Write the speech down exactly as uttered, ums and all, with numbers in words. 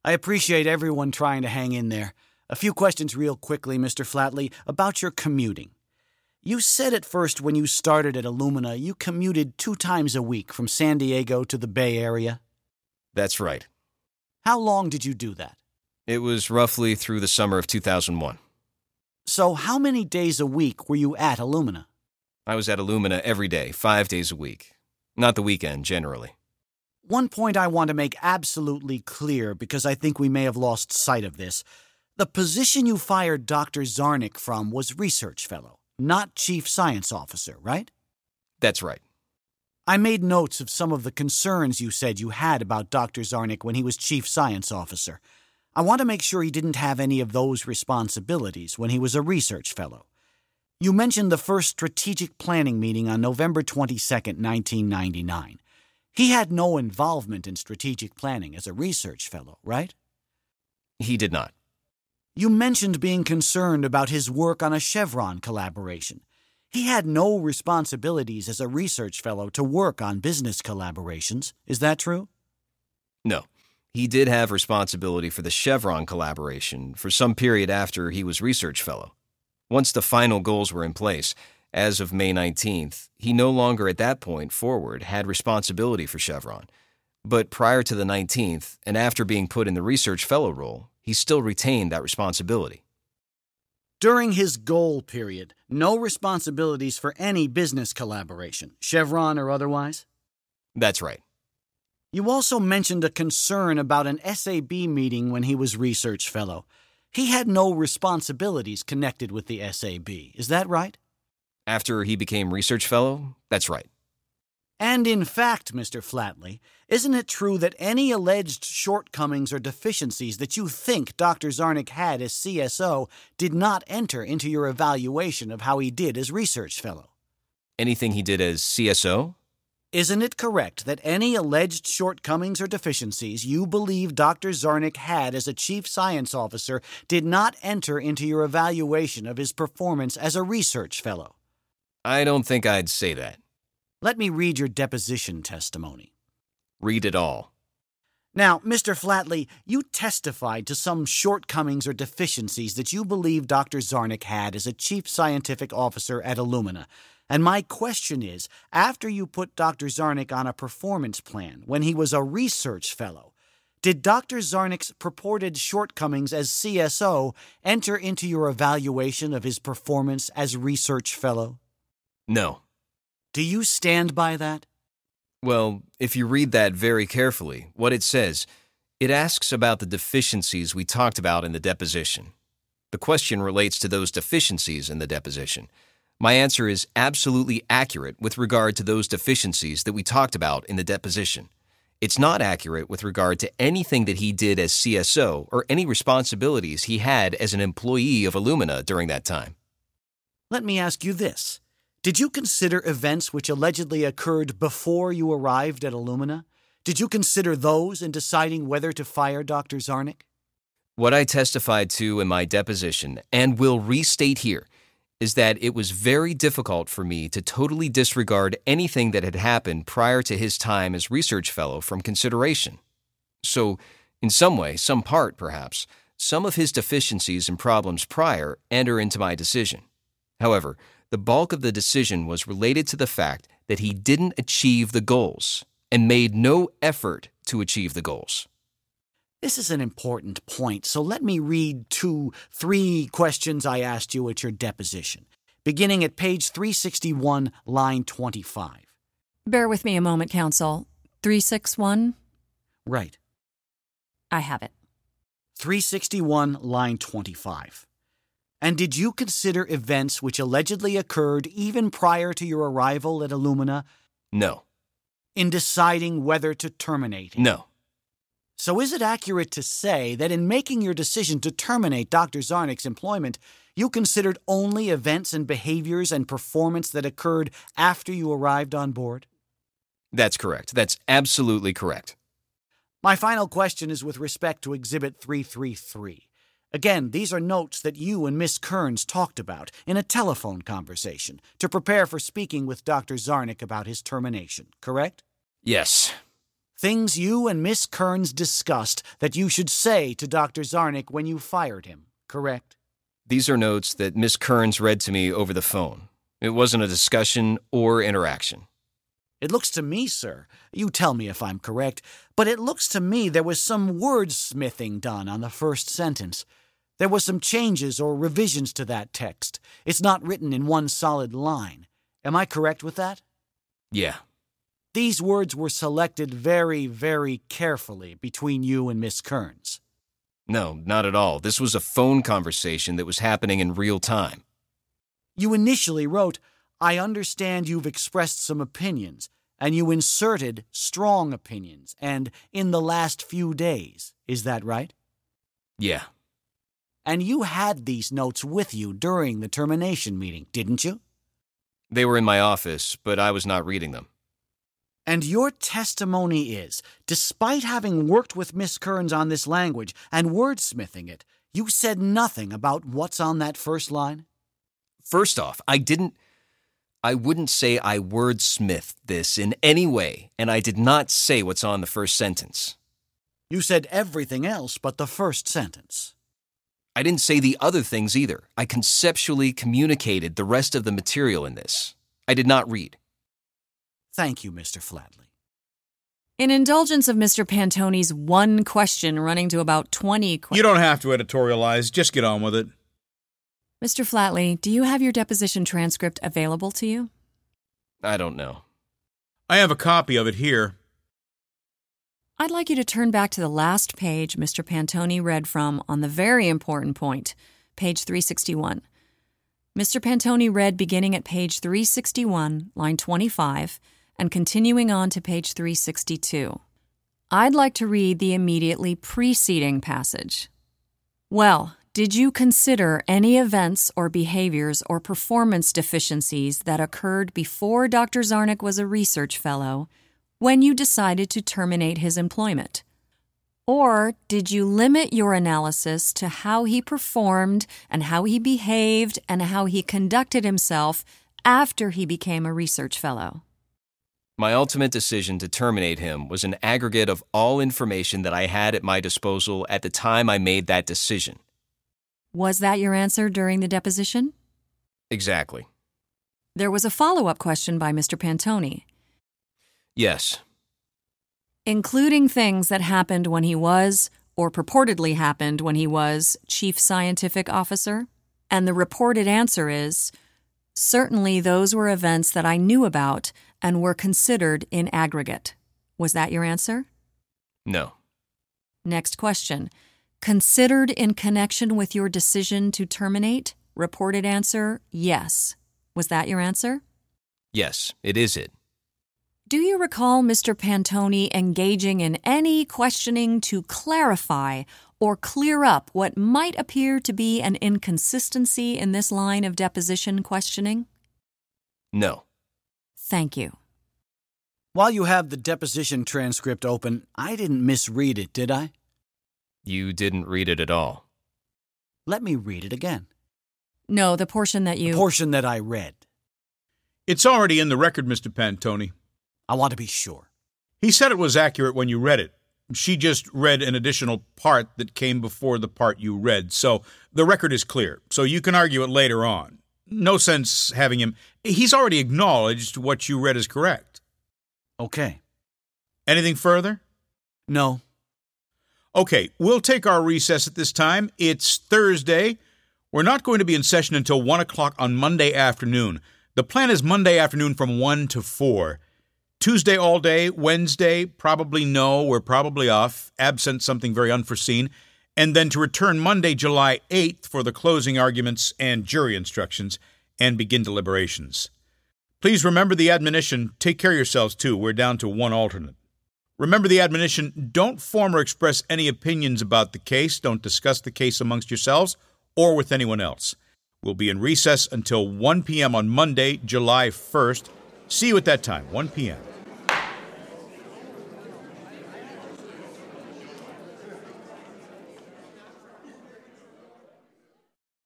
I appreciate everyone trying to hang in there. A few questions real quickly, Mister Flatley, about your commuting. You said at first when you started at Illumina you commuted two times a week from San Diego to the Bay Area. That's right. How long did you do that? It was roughly through the summer of two thousand one. So how many days a week were you at Illumina? I was at Illumina every day, five days a week. Not the weekend, generally. One point I want to make absolutely clear because I think we may have lost sight of this. The position you fired Doctor Zarnick from was research fellow, not chief science officer, right? That's right. I made notes of some of the concerns you said you had about Doctor Zarnick when he was chief science officer. I want to make sure he didn't have any of those responsibilities when he was a research fellow. You mentioned the first strategic planning meeting on November twenty-second, nineteen ninety-nine. He had no involvement in strategic planning as a research fellow, right? He did not. You mentioned being concerned about his work on a Chevron collaboration. He had no responsibilities as a research fellow to work on business collaborations. Is that true? No. He did have responsibility for the Chevron collaboration for some period after he was research fellow. Once the final goals were in place, as of May nineteenth, he no longer at that point forward had responsibility for Chevron. But prior to the nineteenth, and after being put in the research fellow role, he still retained that responsibility. During his goal period, no responsibilities for any business collaboration, Chevron or otherwise? That's right. You also mentioned a concern about an S A B meeting when he was research fellow. He had no responsibilities connected with the S A B, is that right? After he became research fellow, that's right. And in fact, Mister Flatley, isn't it true that any alleged shortcomings or deficiencies that you think Doctor Zarnick had as C S O did not enter into your evaluation of how he did as research fellow? Anything he did as C S O? Isn't it correct that any alleged shortcomings or deficiencies you believe Doctor Zarnick had as a chief science officer did not enter into your evaluation of his performance as a research fellow? I don't think I'd say that. Let me read your deposition testimony. Read it all. Now, Mister Flatley, you testified to some shortcomings or deficiencies that you believe Doctor Zarnick had as a chief scientific officer at Illumina. And my question is, after you put Doctor Zarnick on a performance plan when he was a research fellow, did Doctor Zarnick's purported shortcomings as C S O enter into your evaluation of his performance as research fellow? No. Do you stand by that? Well, if you read that very carefully, what it says, it asks about the deficiencies we talked about in the deposition. The question relates to those deficiencies in the deposition. My answer is absolutely accurate with regard to those deficiencies that we talked about in the deposition. It's not accurate with regard to anything that he did as C S O or any responsibilities he had as an employee of Illumina during that time. Let me ask you this. Did you consider events which allegedly occurred before you arrived at Illumina? Did you consider those in deciding whether to fire Doctor Zarnick? What I testified to in my deposition, and will restate here, is that it was very difficult for me to totally disregard anything that had happened prior to his time as research fellow from consideration. So, in some way, some part perhaps, some of his deficiencies and problems prior enter into my decision. However, the bulk of the decision was related to the fact that he didn't achieve the goals and made no effort to achieve the goals. This is an important point, so let me read two, three questions I asked you at your deposition, beginning at page three sixty-one, line twenty-five. Bear with me a moment, counsel. three sixty-one? Right. I have it. three sixty-one, line twenty-five. And did you consider events which allegedly occurred even prior to your arrival at Illumina? No. In deciding whether to terminate him? No. So is it accurate to say that in making your decision to terminate Doctor Zarnick's employment, you considered only events and behaviors and performance that occurred after you arrived on board? That's correct. That's absolutely correct. My final question is with respect to Exhibit three thirty-three. Again, these are notes that you and Miss Kearns talked about in a telephone conversation to prepare for speaking with Doctor Zarnick about his termination, correct? Yes. Things you and Miss Kearns discussed that you should say to Doctor Zarnick when you fired him, correct? These are notes that Miss Kearns read to me over the phone. It wasn't a discussion or interaction. It looks to me, sir, you tell me if I'm correct, but it looks to me there was some wordsmithing done on the first sentence. There was some changes or revisions to that text. It's not written in one solid line. Am I correct with that? Yeah. These words were selected very, very carefully between you and Miss Kearns. No, not at all. This was a phone conversation that was happening in real time. You initially wrote, I understand you've expressed some opinions, and you inserted strong opinions, and in the last few days. Is that right? Yeah. And you had these notes with you during the termination meeting, didn't you? They were in my office, but I was not reading them. And your testimony is, despite having worked with Miss Kearns on this language and wordsmithing it, you said nothing about what's on that first line? First off, I didn't... I wouldn't say I wordsmithed this in any way, and I did not say what's on the first sentence. You said everything else but the first sentence. I didn't say the other things either. I conceptually communicated the rest of the material in this. I did not read. Thank you, Mister Flatley. In indulgence of Mister Pantoni's one question running to about twenty questions. You don't have to editorialize. Just get on with it. Mister Flatley, do you have your deposition transcript available to you? I don't know. I have a copy of it here. I'd like you to turn back to the last page Mister Pantoni read from on the very important point, page three sixty-one. Mister Pantoni read beginning at page three sixty-one, line twenty-five, and continuing on to page three sixty-two. I'd like to read the immediately preceding passage. Well, did you consider any events or behaviors or performance deficiencies that occurred before Doctor Zarnick was a research fellow when you decided to terminate his employment? Or did you limit your analysis to how he performed and how he behaved and how he conducted himself after he became a research fellow? My ultimate decision to terminate him was an aggregate of all information that I had at my disposal at the time I made that decision. Was that your answer during the deposition? Exactly. There was a follow-up question by Mister Pantoni. Yes. Including things that happened when he was, or purportedly happened when he was, Chief Scientific Officer? And the reported answer is, certainly those were events that I knew about and were considered in aggregate. Was that your answer? No. Next question. Considered in connection with your decision to terminate? Reported answer, yes. Was that your answer? Yes, it is it. Do you recall Mister Pantoni engaging in any questioning to clarify or clear up what might appear to be an inconsistency in this line of deposition questioning? No. Thank you. While you have the deposition transcript open, I didn't misread it, did I? You didn't read it at all. Let me read it again. No, the portion that you... The portion that I read. It's already in the record, Mister Pantoni. I want to be sure. He said it was accurate when you read it. She just read an additional part that came before the part you read, so the record is clear, so you can argue it later on. No sense having him... He's already acknowledged what you read is correct. Okay. Anything further? No. Okay, we'll take our recess at this time. It's Thursday. We're not going to be in session until one o'clock on Monday afternoon. The plan is Monday afternoon from one to four. Tuesday all day, Wednesday, probably no, we're probably off, absent something very unforeseen, and then to return Monday, July eighth for the closing arguments and jury instructions, and begin deliberations. Please remember the admonition, take care of yourselves too, we're down to one alternate. Remember the admonition, don't form or express any opinions about the case, don't discuss the case amongst yourselves or with anyone else. We'll be in recess until one p.m. on Monday, July first. See you at that time, one p.m.